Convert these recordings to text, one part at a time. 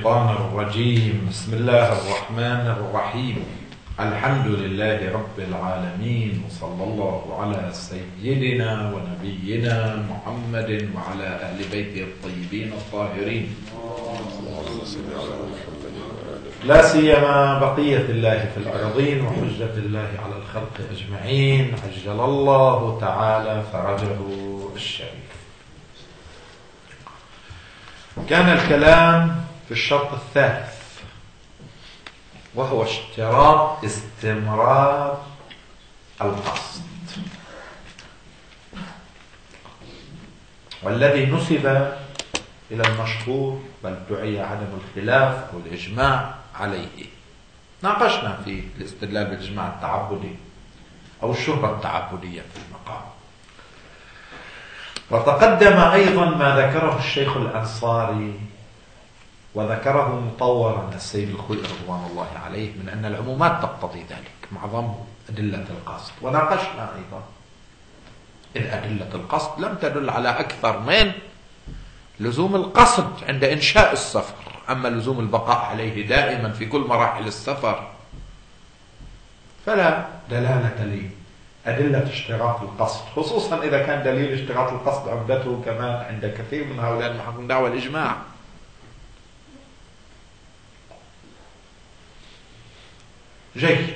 الشيطان الرجيم. بسم الله الرحمن الرحيم. الحمد لله رب العالمين، وصلى الله على سيدنا ونبينا محمد وعلى أهل بيته الطيبين الطاهرين، لا سيما بقية الله في الأرضين وحجة الله على الخلق أجمعين، عجل الله تعالى فرجه الشريف. كان الكلام في الشرط الثالث، وهو اشتراط استمرار القصد، والذي نسب إلى المشهور، بل دعي عدم الخلاف أو الإجماع عليه. ناقشنا في الاستدلال بالإجماع التعبدي أو الشهرة التعبدية في المقام. وتقدم أيضا ما ذكره الشيخ الأنصاري وذكره مطورا السيد الخوئي رضوان الله عليه من أن العمومات تقتضي ذلك مع ضم أدلة القصد. وناقشنا أيضا إن أدلة القصد لم تدل على أكثر من لزوم القصد عند إنشاء السفر، أما لزوم البقاء عليه دائما في كل مراحل السفر فلا دلالة لي أدلة اشتراط القصد، خصوصا إذا كان دليل اشتراط القصد عمدته كمان عند كثير من هؤلاء المحققين دعوى الإجماع. جيد.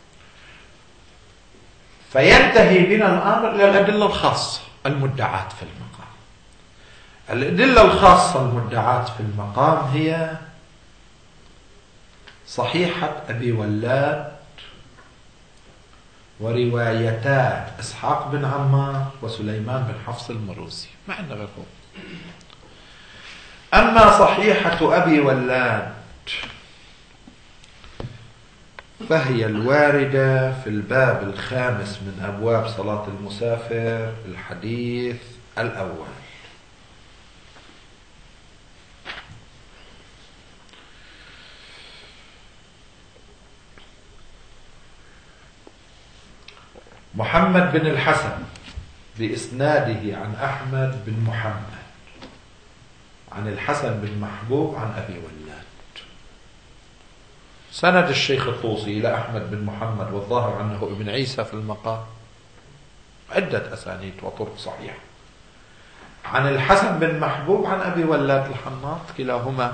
فينتهي بنا الأمر إلى الأدلة الخاصة المدعاة في المقام. الأدلة الخاصة المدعاة في المقام هي صحيحة أبي ولاد وروايتات إسحاق بن عمار وسليمان بن حفص المروزي، ما عندنا غيرهم. أما صحيحة أبي ولاد فهي الواردة في الباب الخامس من أبواب صلاة المسافر، الحديث الأول. محمد بن الحسن بإسناده عن أحمد بن محمد عن الحسن بن محبوب عن أبي ولاد. سند الشيخ الطوسي إلى أحمد بن محمد، والظاهر أنه ابن عيسى في المقام، عدة أسانيد وطرق صحيحة عن الحسن بن محبوب عن أبي ولاد الحناط، كلاهما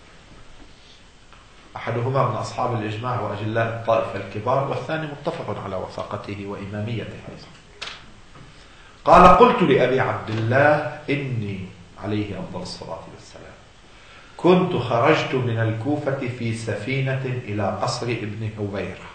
أحدهما من أصحاب الإجماع وأجلاء الطائفة الكبار، والثاني متفق على وثاقته وإماميته أيضا. قال: قلت لأبي عبد الله إني عليه أفضل الصلاة والسلام كنت خرجت من الكوفة في سفينة إلى قصر ابن هبيرة،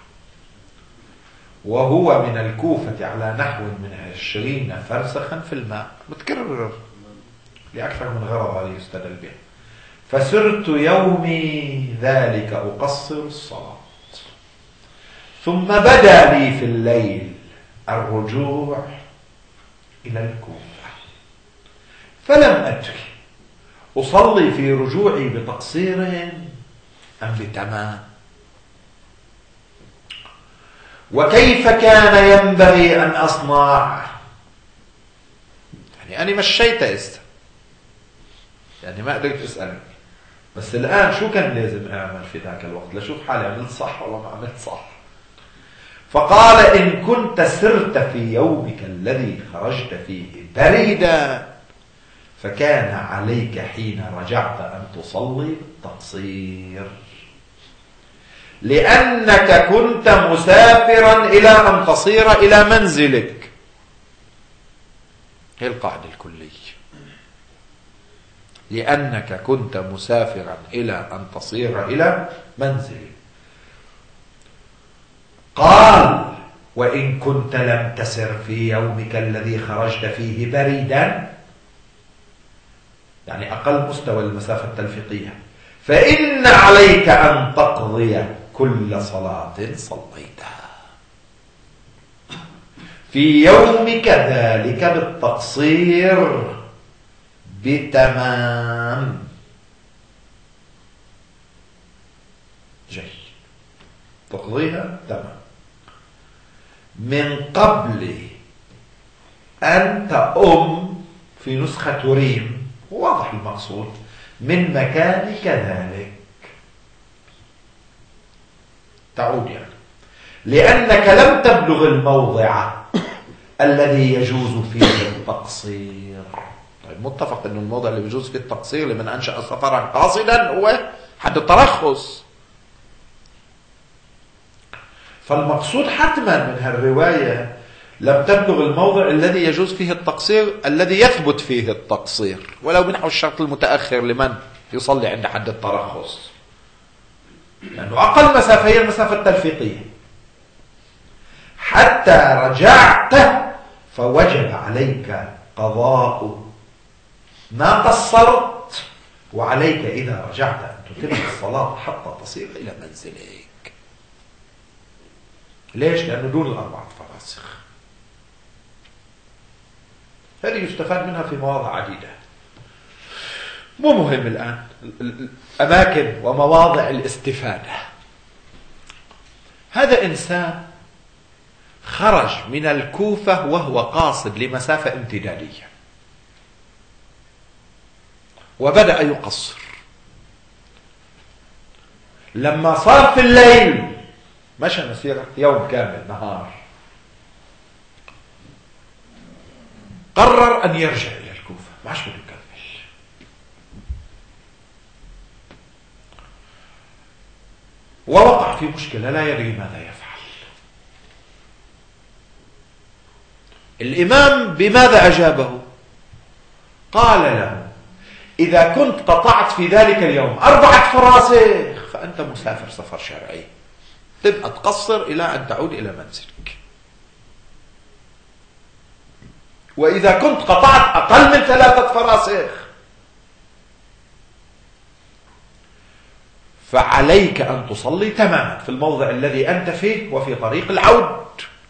وهو من الكوفة على نحو من 20 فرسخا في الماء، متكرر لأكثر من غرض هذه يستدل به. فسرت يومي ذلك أقصر الصلاة، ثم بدا لي في الليل الرجوع إلى الكوفة، فلم أدري أصلي في رجوعي بتقصير أم بتمام، وكيف كان ينبغي أن أصنع. يعني أنا مشيت يعني ما قدرت أسألك، بس الآن شو كان لازم أعمل في ذاك الوقت لشوف حالي عملت صح ولا ما عملت صح. فقال: إن كنت سرت في يومك الذي خرجت فيه بريدا فكان عليك حين رجعت أن تصلي بالتقصير، لأنك كنت مسافرا إلى أن تصير إلى منزلك. هي القاعدة الكلية، لأنك كنت مسافرا إلى أن تصير إلى منزلك. قال: وإن كنت لم تسر في يومك الذي خرجت فيه بريدا، يعني أقل مستوى المسافة التلفيقية، فإن عليك أن تقضي كل صلاة صليتها في يومك ذلك بالتقصير بتمام. جيد. تقضيها تمام من قبل أن تؤم، في نسخة تريم، واضح المقصود، من مكانك ذلك. تعود يعني، لأنك لم تبلغ الموضع الذي يجوز فيه التقصير. طيب متفق أن الموضع اللي يجوز فيه التقصير لمن أنشأ سفرا قاصدا هو حد الترخص. فالمقصود حتما من هالرواية لم تبلغ الموضع الذي يجوز فيه التقصير، الذي يثبت فيه التقصير، ولو بنحو الشرط المتأخر لمن يصلي عند حد الترخص، لأنه أقل مسافة هي المسافة التلفيقية. حتى رجعت فوجب عليك قضاء ما قصرت، وعليك إذا رجعت أن تتم الصلاة حتى تصير إلى منزلك. ليش؟ لأنه دون الأربعة فراسخ. هذه يستفاد منها في مواضع عديدة. مو مهم الآن أماكن ومواضع الاستفادة. هذا إنسان خرج من الكوفة وهو قاصد لمسافة امتدادية، وبدأ يقصر. لما صار في الليل مشى مسيرة يوم كامل نهار، قرر أن يرجع إلى الكوفة، ما عادش بده يكمل. ووقع في مشكلة لا يدري ماذا يفعل. الإمام بماذا أجابه؟ قال له: إذا كنت قطعت في ذلك اليوم 4 فراسخ فأنت مسافر سفر شرعي، تبقى تقصر إلى أن تعود إلى منزلك. وإذا كنت قطعت أقل من 3 فراسخ فعليك أن تصلي تماما في الموضع الذي أنت فيه وفي طريق العود.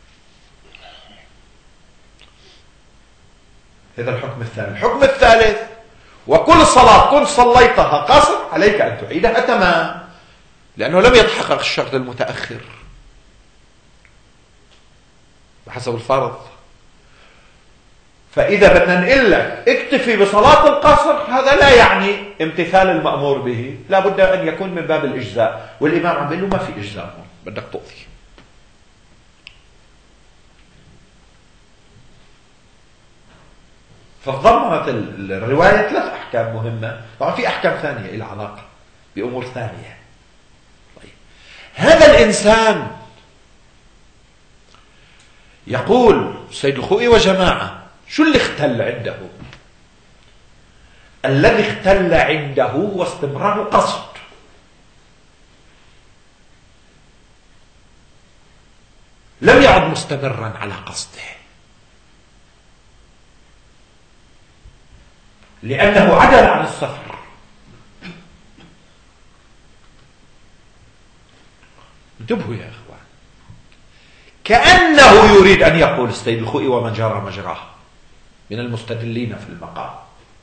هذا الحكم الثاني. الحكم الثالث: وكل صلاة كنت صليتها قصر عليك أن تعيدها تمام، لأنه لم يتحقق الشرط المتأخر بحسب الفرض. فإذا بدنا نقول لك اكتفي بصلاة القصر، هذا لا يعني امتثال المأمور به، لا بد أن يكون من باب الإجزاء. والإمام عم بيقول له ما في إجزاء هون، بدك تقضي. فضمنت الرواية 3 أحكام مهمة. طبعا في أحكام ثانية إلى علاقة بأمور ثانية. طيب. هذا الإنسان يقول السيد الخوئي وجماعة: شو اللي اختل عنده؟ الذي اختل عنده هو استمرار القصد. لم يعد مستمرا على قصده، لأنه عدل عن السفر. انتبهوا يا إخوان، كأنه يريد أن يقول السيد الخوئي ومن جرى مجراه من المستدلين في المقام: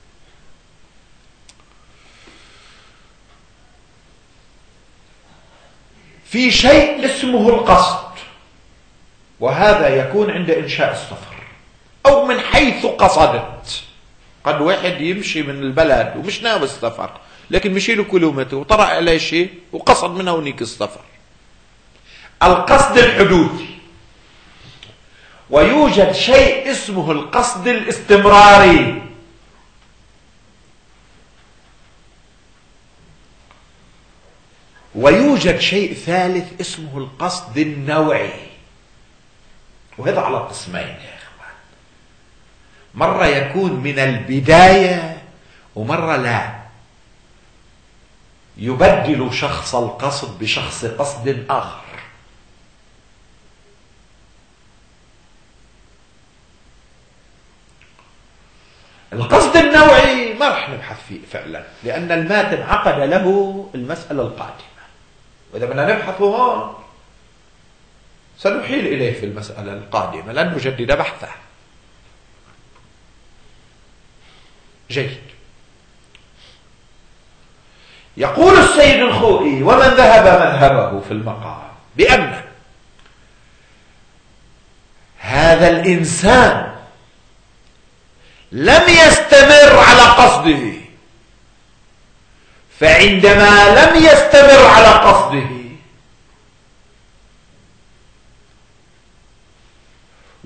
في شيء اسمه القصد، وهذا يكون عند إنشاء السفر أو من حيث قصدت. قد واحد يمشي من البلد ومش ناوي السفر، لكن مشي له كيلومتر وطرأ عليه شيء وقصد منه هنيك السفر. القصد الحدوثي. ويوجد شيء اسمه القصد الاستمراري. ويوجد شيء ثالث اسمه القصد النوعي، وهذا على قسمين يا إخوان. مرة يكون من البداية ومرة لا، يبدل شخص القصد بشخص قصد آخر. القصد النوعي ما رح نبحث فيه فعلا، لأن الماتن عقد له المسألة القادمة، وإذا بدنا نبحثه هون سنحيل إليه في المسألة القادمة لن نجدد بحثه. جيد. يقول السيد الخوئي ومن ذهب مذهبه في المقام بأن هذا الإنسان لم يستمر على قصده، فعندما لم يستمر على قصده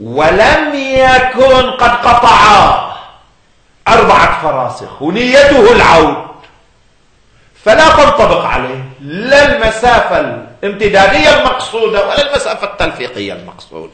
ولم يكن قد قطع 4 فراسخ ونيته العود، فلا تنطبق عليه لا المسافة الامتدادية المقصودة ولا المسافة التلفيقية المقصودة.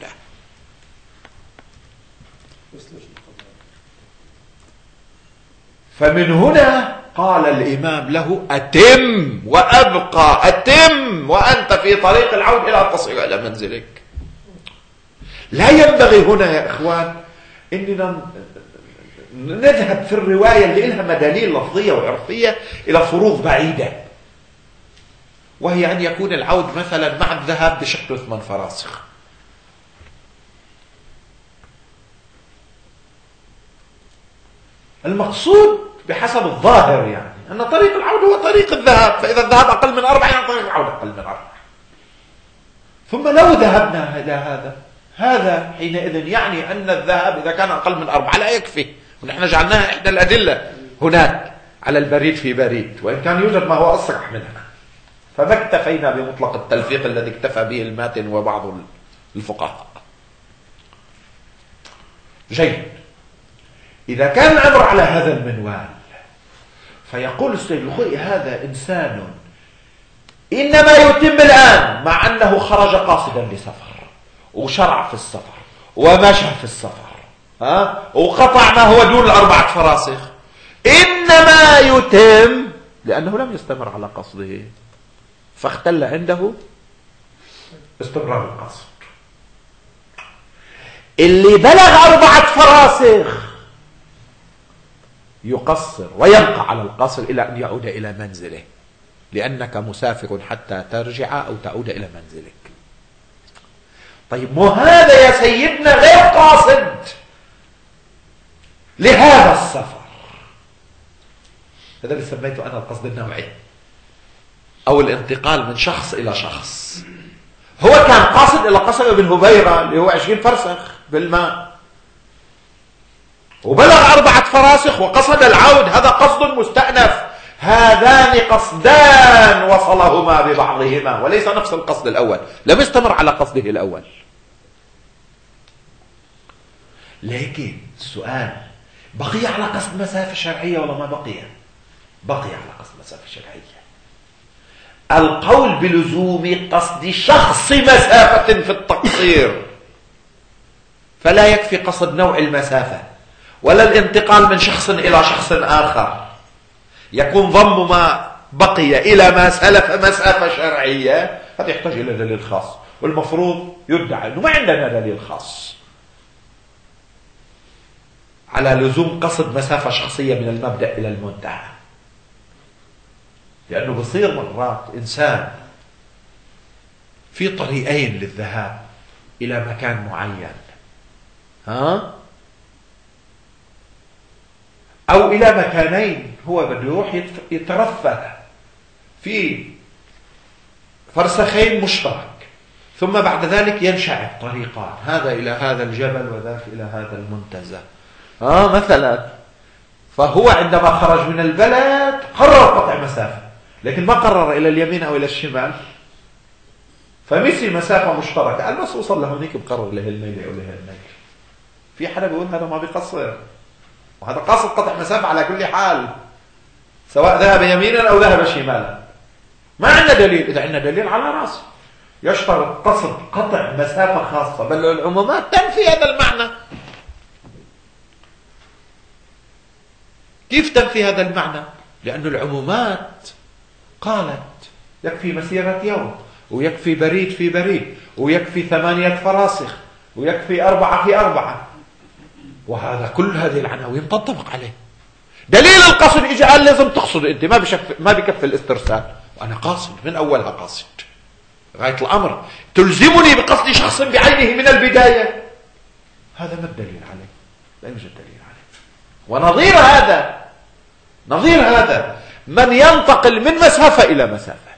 فمن هنا قال الإمام له: أتم وأبقى، أتم وأنت في طريق العود إلى أن تصل إلى منزلك. لا ينبغي هنا يا إخوان إننا نذهب في الرواية اللي لها مداليل لفظية وعرفية إلى فروض بعيدة، وهي أن يكون العود مثلا مع الذهاب بشكل 8 فراسخ. المقصود بحسب الظاهر يعني أن طريق العود هو طريق الذهاب، فإذا الذهاب أقل من 4 يعني طريق العود أقل من 4. ثم لو ذهبنا إلى هذا حينئذ يعني أن الذهاب إذا كان أقل من 4 لا يكفي، ونحن جعلناها إحدى الأدلة هناك على البريد في بريد، وإن كان يوجد ما هو أصرح منها، فما اكتفينا بمطلق التلفيق الذي اكتفى به الماتن وبعض الفقهاء. جيد. إذا كان الأمر على هذا المنوال، فيقول السيد الخوئي: هذا إنسان إنما يتم الآن مع أنه خرج قاصدا لسفر وشرع في السفر ومشى في السفر وقطع ما هو دون 4 فراسخ، إنما يتم لأنه لم يستمر على قصده، فاختل عنده استمرار القصد. اللي بلغ 4 فراسخ يقصر ويبقى على القصر إلى أن يعود إلى منزله، لأنك مسافر حتى ترجع أو تعود إلى منزلك. طيب مو هذا يا سيدنا غير قاصد لهذا السفر، هذا اللي سميته أنا القصد النوعي أو الانتقال من شخص إلى شخص. هو كان قاصد إلى قصر ابن هبيرة اللي هو 20 فرسخ بالماء، وبلغ 4 فراسخ وقصد العود، هذا قصد مستأنف. هذان قصدان وصلهما ببعضهما وليس نفس القصد الأول، لم يستمر على قصده الأول. لكن السؤال: بقي على قصد مسافة شرعية ولا ما بقي؟ بقي على قصد مسافة شرعية. القول بلزوم قصد شخص مسافة في التقصير، فلا يكفي قصد نوع المسافة ولا الانتقال من شخص إلى شخص آخر، يكون ضم ما بقي إلى ما سلف مسافة شرعية. هذا يحتاج إلى دليل خاص، والمفروض يدعى أنه ما عندنا دليل خاص على لزوم قصد مسافة شخصية من المبدأ إلى المنتهى، لأنه بصير مرات إنسان في طريقين للذهاب إلى مكان معين، أو إلى مكانين، هو بده يروح يترفه في فرسخين مشترك، ثم بعد ذلك ينشعب طريقان، هذا إلى هذا الجبل وذاك إلى هذا المنتزه مثلا. فهو عندما خرج من البلد قرر قطع مسافة، لكن ما قرر إلى اليمين أو إلى الشمال، فمشي مسافة مشتركة، قال بس وصل لهونيك بقرر له الميل أو له الميل. في حدا بيقول هذا ما بيقصر، وهذا قاصد قطع مسافة على كل حال، سواء ذهب يمينا أو ذهب شمالا. ما عندنا دليل، إذا عندنا دليل على رأسه. يشترط قصد قطع مسافة خاصة، بل العمومات تنفي هذا المعنى. كيف تنفي هذا المعنى؟ لأن العمومات قالت يكفي مسيرة يوم، ويكفي بريد في بريد، ويكفي 8 فراسخ، ويكفي 4 في 4، وهذا كل هذه العناوين تنطبق عليه. دليل القصد إجا قال لازم تقصد أنت، ما بكفي الاسترسال، وأنا قاصد من أولها، قاصد غاية الأمر، تلزمني بقصد شخص بعينه من البداية. هذا ما الدليل عليه؟ لا يوجد دليل عليه. نظير هذا من ينتقل من مسافة إلى مسافة،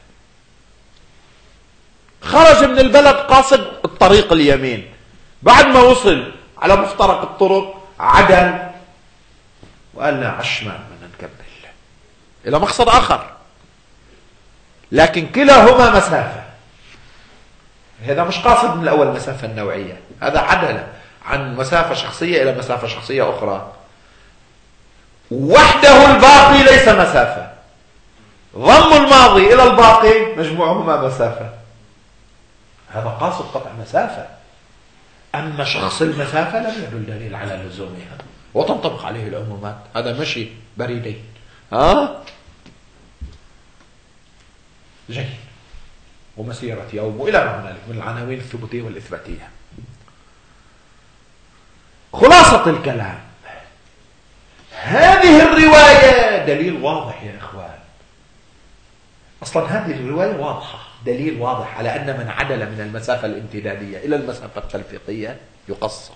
خرج من البلد قاصد الطريق اليمين، بعد ما وصل على مفترق الطرق عدل وقال لا عشمان بدنا نكمل إلى مقصد آخر، لكن كلاهما مسافة. هذا مش قاصد من الأول مسافة النوعية، هذا عن مسافة شخصية إلى مسافة شخصية أخرى، وحده الباقي ليس مسافة، ضم الماضي إلى الباقي مجموعهما مسافة، هذا قاصد قطع مسافة. أما شخص المسافة لم يدل دليل على لزومها وتنطبق عليه العمومات، هذا مشي بريدين. جيد. ومسيرة يوم وإلى ما هنالك من العناوين الثبوتية والإثباتية. خلاصة الكلام، هذه الرواية دليل واضح يا إخوان. أصلا هذه الرواية واضحة، دليل واضح على أن من عدل من المسافة الامتدادية إلى المسافة التلفيقية يقصر،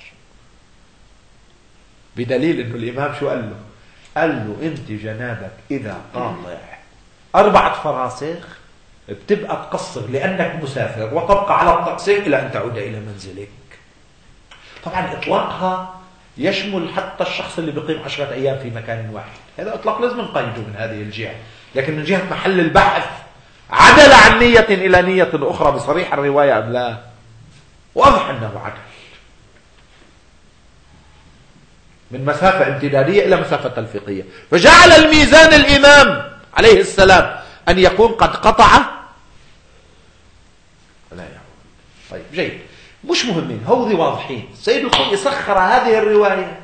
بدليل أنه الإمام شو قال له؟ قال له أنت جنابك إذا قاطع 4 فراسخ بتبقى تقصر لأنك مسافر، وتبقى على التقصير إلى أن تعود إلى منزلك. طبعا إطلاقها يشمل حتى الشخص اللي بيقيم 10 أيام في مكان واحد، هذا إطلاق لازم نقيده من هذه الجهة. لكن من جهة محل البحث، عدل عن نية إلى نية أخرى بصريح الرواية أم لا؟ واضح أنه عدل من مسافة امتدادية إلى مسافة تلفيقية، فجعل الميزان الإمام عليه السلام أن يكون قد قطع لا يعود. طيب جيد، مش مهمين، هودي واضحين. سيد الخوئي سخر هذه الرواية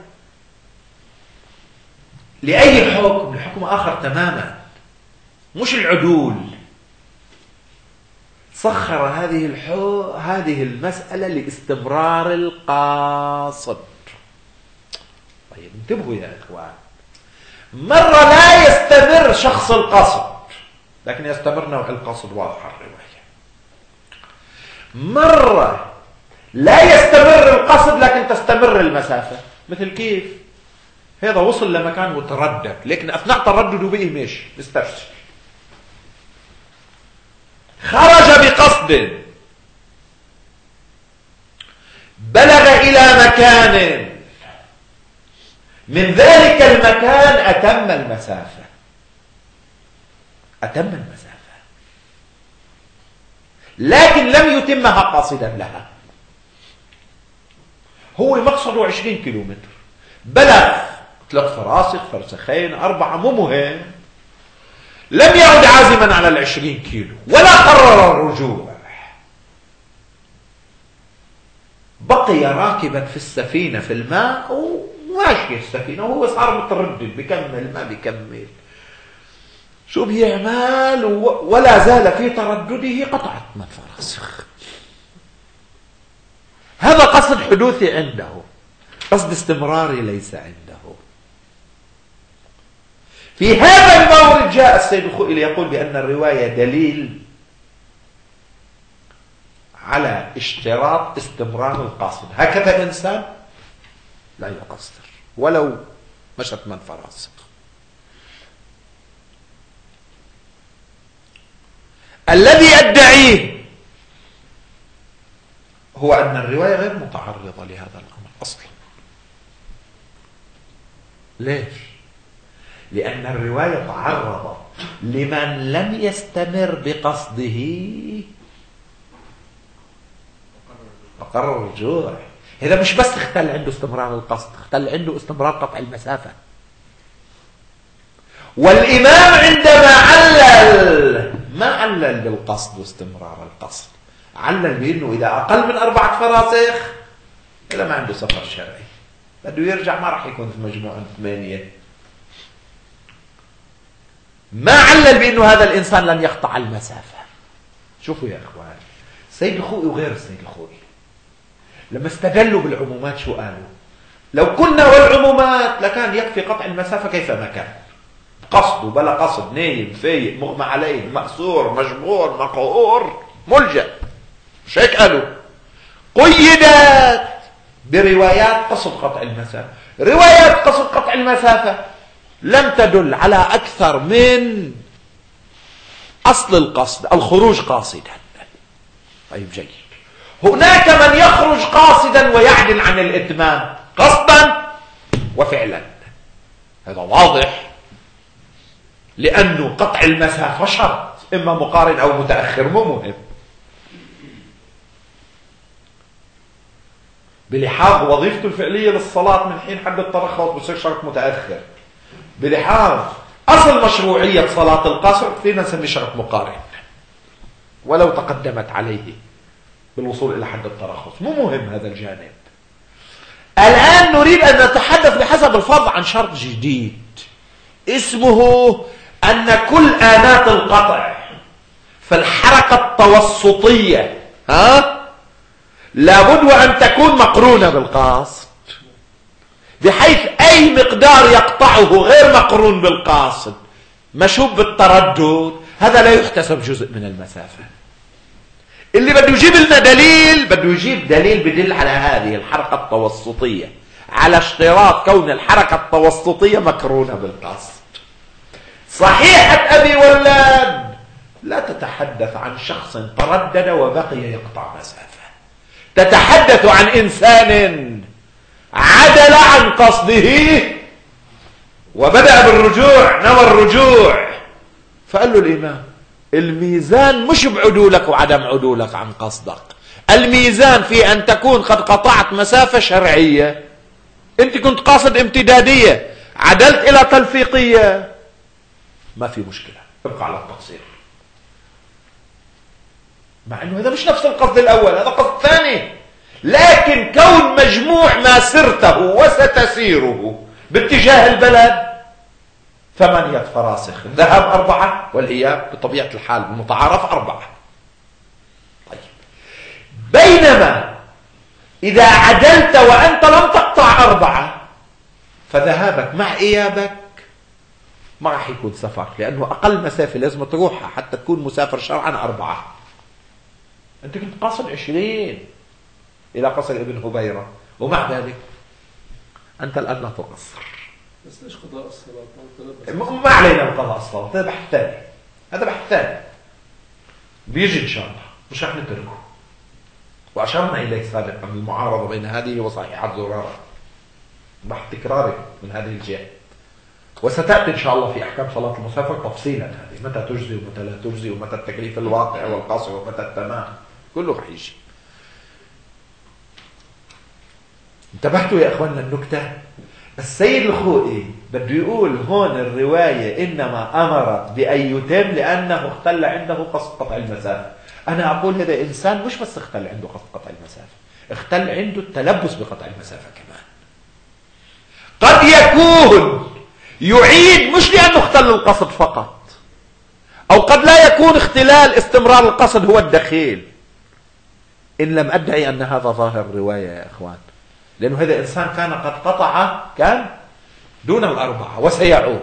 لأي حكم؟ لحكم آخر تماما، مش العدول. سخر هذه المسألة لاستمرار القاصد. طيب انتبهوا يا إخوان، مرة لا يستمر شخص القصد لكن يستمر نوع القصد، واضح الرواية. مرة لا يستمر القصد لكن تستمر المسافة. مثل كيف؟ هذا وصل لمكان وتردد، لكن أثناء تردده بقي ماشي مسترسل. خرج بقصد، بلغ إلى مكان، من ذلك المكان أتم المسافة، لكن لم يتمها قاصدا لها. هو مقصده 20 كيلومتر، بلغ 3 فراسخ، فرسخين، 4، مو مهم، لم يعد عازما على 20 كيلو ولا قرر الرجوع، بقي راكبا في السفينة في الماء وماشي السفينة وهو صار متردد، بكمل ما بكمل، شو بيعمل، ولا زال في تردده، قطعت من فراسخ. هذا قصد حدوثي عنده، قصد استمراري ليس عنده. في هذا المورد جاء السيد الخوئي ليقول بأن الرواية دليل على اشتراط استمرار القاصد. هكذا إنسان لا يقصر ولو مشت من فراسخ. الذي أدعيه هو أن الرواية غير متعرضة لهذا الأمر أصلا. ليش؟ لأن الرواية تعرضت لمن لم يستمر بقصده فقرر الرجوع. هذا مش بس اختل عنده استمرار القصد، اختل عنده استمرار قطع المسافة. والإمام عندما علل ما علل بالقصد واستمرار القصد، علل بأنه إذا أقل من 4 فراسخ إذا ما عنده سفر شرعي بده يرجع، ما راح يكون في مجموعة 8. ما علل بأنه هذا الإنسان لن يقطع المسافة. شوفوا يا إخوان، السيد الخوئي وغير السيد الخوئي لما استدلوا بالعمومات شو قالوا؟ لو كنا والعمومات لكان يكفي قطع المسافة كيفما كان، قصد بلا قصد، نايم، فايق، مغمى عليه، مأسور، مجبور، مقهور، ملجأ، مش هيك قالوا؟ قيدت بروايات قصد قطع المسافة. روايات قصد قطع المسافة لم تدل على أكثر من أصل القصد، الخروج قاصدا. طيب جيد، هناك من يخرج قاصدا ويعدل عن الإتمام قصدا وفعلا، هذا واضح، لأنه قطع المسافة شرط، إما مقارن أو متأخر، مو مهم. بلحاظ وظيفته الفعلية للصلاة من حين حد الترخص بصير شرط متأخر، بلحاظ أصل مشروعية صلاة القصر فينا نسميه شرط مقارن ولو تقدمت عليه بالوصول إلى حد الترخص. مو مهم هذا الجانب. الآن نريد أن نتحدث بحسب الفرض عن شرط جديد اسمه أن كل آلات القطع في الحركة التوسطية لابد وأن تكون مقرونة بالقاصد، بحيث أي مقدار يقطعه غير مقرون بالقاصد مشوب بالتردد هذا لا يحتسب جزء من المسافة. اللي بده يجيب لنا دليل بده يجيب دليل بدل على هذه الحركة التوسطية على اشتراط كون الحركة التوسطية مقرونة بالقاصد. صحيحة أبي ولاد لا تتحدث عن شخص تردد وبقي يقطع مسافة، تتحدث عن إنسان عدل عن قصده وبدأ بالرجوع، نوى الرجوع، فقال له الإمام الميزان مش بعدولك وعدم عدولك عن قصدك، الميزان في أن تكون قد قطعت مسافة شرعية، أنت كنت قاصد امتدادية عدلت إلى تلفيقية، ما في مشكلة، ابقى على التقصير، مع أنه هذا مش نفس القصد الأول، هذا قصد ثاني، لكن كون مجموع ما سرته وستسيره باتجاه البلد 8 فراسخ، الذهاب 4 والإياب بطبيعة الحال المتعارف 4. طيب بينما إذا عدلت وأنت لم تقطع 4 فذهابك مع إيابك ما راح يكون سفر، لأنه أقل مسافة لازم تروحها حتى تكون مسافر شرعا 4. أنت كنت قاصد 20 إلى قصر ابن هبيرة ومع ذلك أنت الآن لا تقصر. بس ليش قضاء الصلاة؟ ما علينا بقضاء الصلاة، هذا بحث ثاني، هذا بحث ثاني بيجي إن شاء الله، مش رح نتركه. وأشرنا إليه سابقا المعارضة بين هذه وصحيحة زرارة، بحث تكراري من هذه الجهة، وستأتي إن شاء الله في أحكام صلاة المسافر تفصيلا هذه، متى تجزي ومتى لا تجزي ومتى التكليف الواقع والقصر ومتى التمام، كله رح يجي. انتبهتوا يا أخواننا النكتة؟ السيد الخوئي بده يقول هون الرواية إنما أمرت بأن يتم لأنه اختل عنده قصد قطع المسافة. أنا أقول هذا إنسان مش بس اختل عنده قصد قطع المسافة، اختل عنده التلبس بقطع المسافة كمان. قد يكون يعيد مش لأنه اختل القصد فقط، أو قد لا يكون اختلال استمرار القصد هو الدخيل، إن لم أدعي أن هذا ظاهر الرواية يا إخوان، لأنه هذا إنسان كان قد قطع كان دون 4 وسيعود.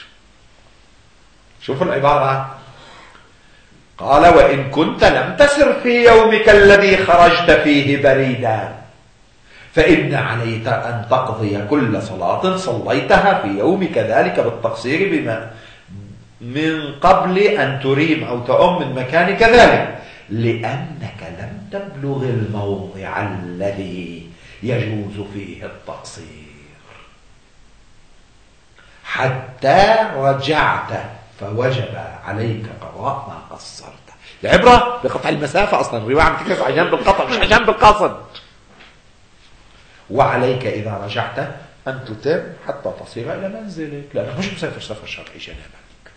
شوفوا العبارة، قال وإن كنت لم تسر في يومك الذي خرجت فيه بريدا فإن عليك أن تقضي كل صلاة صليتها في يومك ذلك بالتقصير بما من قبل أن تريم أو تؤم من مكانك ذلك، لأنك لم تبلغ الموضع الذي يجوز فيه التقصير حتى رجعت فوجب عليك قضاء ما قصرت. العبرة بقطع المسافة، أصلا الرواية عم تكلم عن جنب القطع مش عن جنب القصد. وعليك إذا رجعت أن تتم حتى تصير إلى منزلك، لأنك مش مسافر سفر شرعي جنابك.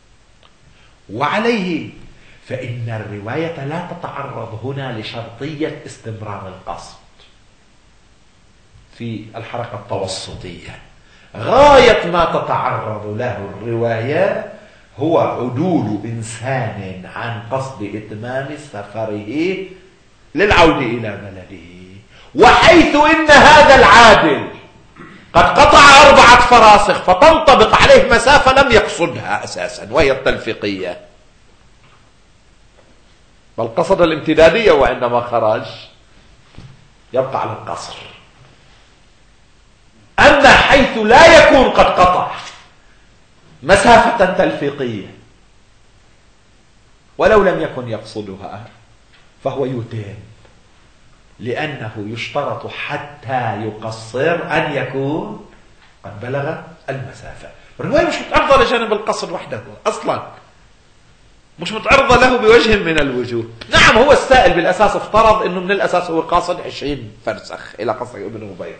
وعليه فإن الرواية لا تتعرض هنا لشرطية استمرار القصد في الحركة التوسطية. غاية ما تتعرض له الرواية هو عدول إنسان عن قصد إتمام سفره للعودة إلى بلده، وحيث إن هذا العادل قد قطع 4 فراسخ فتنطبق عليه مسافة لم يقصدها أساسا وهي التلفيقية، بل قصد الامتدادية، وعندما خرج يبقى على القصر. أما حيث لا يكون قد قطع مسافة تلفيقية ولو لم يكن يقصدها فهو يتم، لأنه يشترط حتى يقصر أن يكون قد بلغ المسافة. الرواية مش متعرضة لجانب القصر وحده أصلا، مش متعرضة له بوجه من الوجوه. نعم هو السائل بالأساس افترض أنه من الأساس هو قاصد 20 فرسخ إلى قصر ابن هبيرة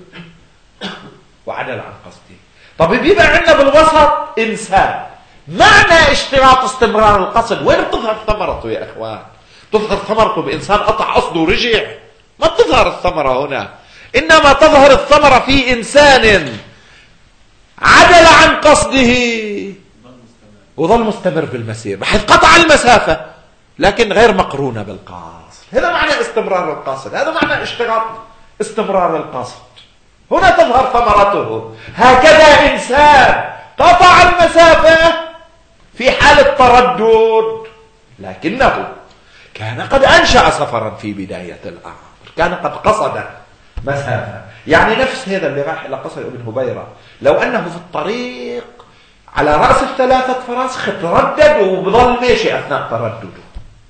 وعدل عن قصده. طب بيبقى عندنا بالوسط إنسان. معنى اشتراط استمرار القصد وين بتظهر ثمرته يا أخوان؟ تظهر ثمرته بإنسان قطع قصده ورجع؟ ما بتظهر الثمرة هنا، إنما تظهر الثمرة في إنسان عدل عن قصده وظل مستمر بالمسير بحيث قطع المسافة لكن غير مقرونة بالقاصد. هذا معنى استمرار القاصد، هذا معنى اشتراط استمرار القاصد. هنا تظهر ثمرته. هكذا إنسان قطع المسافة في حال التردد لكنه كان قد أنشأ سفرا في بداية الأمر، كان قد قصد مسافة. يعني نفس هذا اللي راح إلى قصر ابن هبيرة لو أنه في الطريق على رأس الثلاثة فراسخ تردد وبظل ماشي أثناء تردده،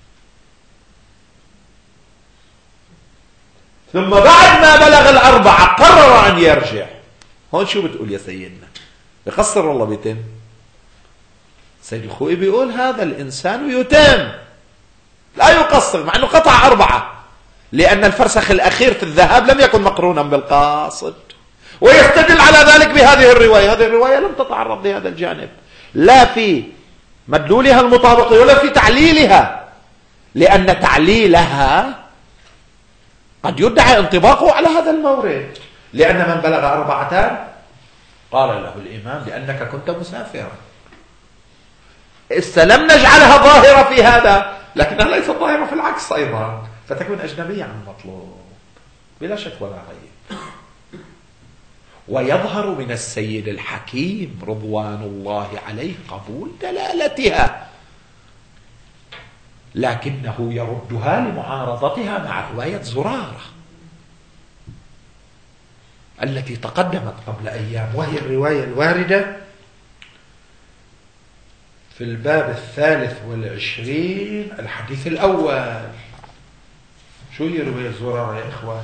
ثم بعد ما بلغ 4 قرر أن يرجع. هون شو بتقول يا سيدنا؟ بقصر والله بيتم؟ سيد الخوئي بيقول هذا الإنسان يتم لا يقصر مع أنه قطع 4، لأن الفرسخ الأخير في الذهاب لم يكن مقرونا بالقاصد. ويستدل على ذلك بهذه الرواية. هذه الرواية لم تتعرض لهذا الجانب لا في مدلولها المطابق ولا في تعليلها، لأن تعليلها قد يدعي انطباقه على هذا المورد. لأن من بلغ 4 قال له الإمام لأنك كنت مسافرا. لم نجعلها ظاهرة في هذا لكنها ليست ظاهرة في العكس أيضا، فتكون أجنبية عن المطلوب بلا شك ولا ريب. ويظهر من السيد الحكيم رضوان الله عليه قبول دلالتها، لكنه يردها لمعارضتها مع رواية زرارة التي تقدمت قبل أيام، وهي الرواية الواردة في الباب 23 الحديث الأول. شو هي رواية زرارة يا إخوان؟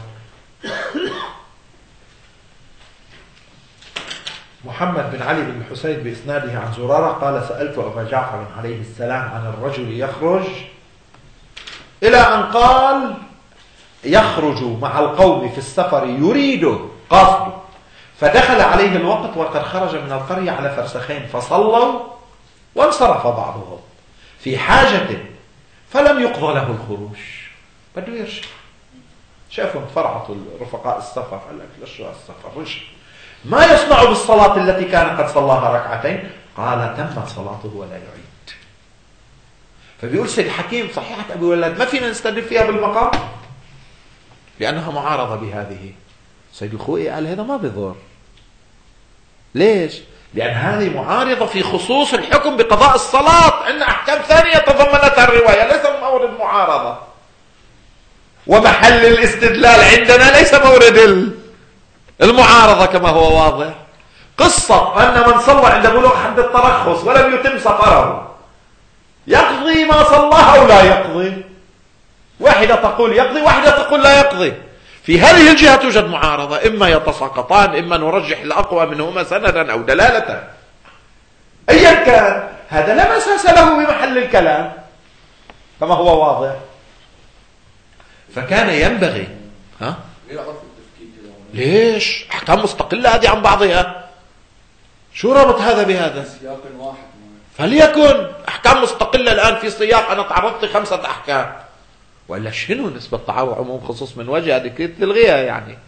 محمد بن علي بن الحسين بإسناده عن زرارة قال سألت أبا جعفر عليه السلام عن الرجل يخرج، إلى أن قال يخرج مع القوم في السفر يريد قصده، فدخل عليه الوقت وقد خرج من القرية على فرسخين فصلوا وانصرف بعضهم في حاجة فلم يقضى له الخروج، بده يرجع. شافوا فرعة رفقاء السفر قال لك لشو السفر رجع، ما يصنع بالصلاة التي كان قد صلاها 2 قال تمت صلاته ولا يعيد. فبيقول سيد الحكيم صحيحة أبي ولد ما فينا نستدل فيها بالمقام لأنها معارضة بهذه. سيد الخوئي قال هذا ما بضر. ليش؟ لأن هذه معارضة في خصوص الحكم بقضاء الصلاة، عندنا أحكام ثانية تضمنتها الرواية ليس مورد معارضة، ومحل الاستدلال عندنا ليس مورد المعارضة كما هو واضح. قصة أن من صلى عند بلوغ حد الترخص ولم يتم سفره يقضي ما صلاه أو لا يقضي، واحدة تقول يقضي واحدة تقول لا يقضي. في هذه الجهة توجد معارضة، إما يتساقطان إما نرجح الأقوى منهما سندا أو دلالة. أيا كان هذا لا مساس له بمحل الكلام كما هو واضح. فكان ينبغي ليش أحكام مستقلة هذه عن بعضها؟ شو ربط هذا بهذا؟ سياق واحد فليكن أحكام مستقلة الآن في سياق أنا تعرضت 5 أحكام، وإلا شنو نسبة تعارض عموم خصوص من وجه هذه كيف تلغيها يعني؟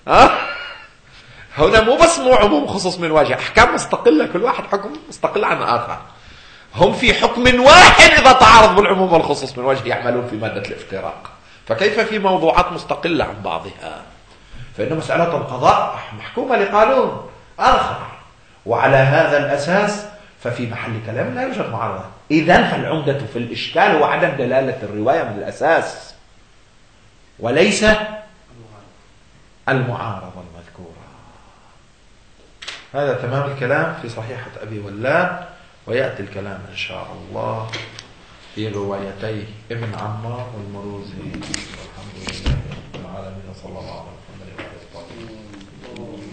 هنا مو بس مو عموم خصوص من وجه، أحكام مستقلة كل واحد حكم مستقل عن آخر، هم في حكم واحد إذا تعارض بالعموم والخصوص من وجه يعملون في مادة الافتراق، فكيف في موضوعات مستقلة عن بعضها؟ فإن مسألة القضاء محكومة لقانون آخر، وعلى هذا الأساس ففي محل كلام لا يوجد معارضة. إذن فالعمدة في الإشكال هو عدم دلالة الرواية من الأساس وليس المعارضة المذكورة. هذا تمام الكلام في صحيحة أبي ولاد، ويأتي الكلام إن شاء الله في روايتي ابن عمار والمروزي. والحمد لله رب العالمين، صلى الله عليه وسلم.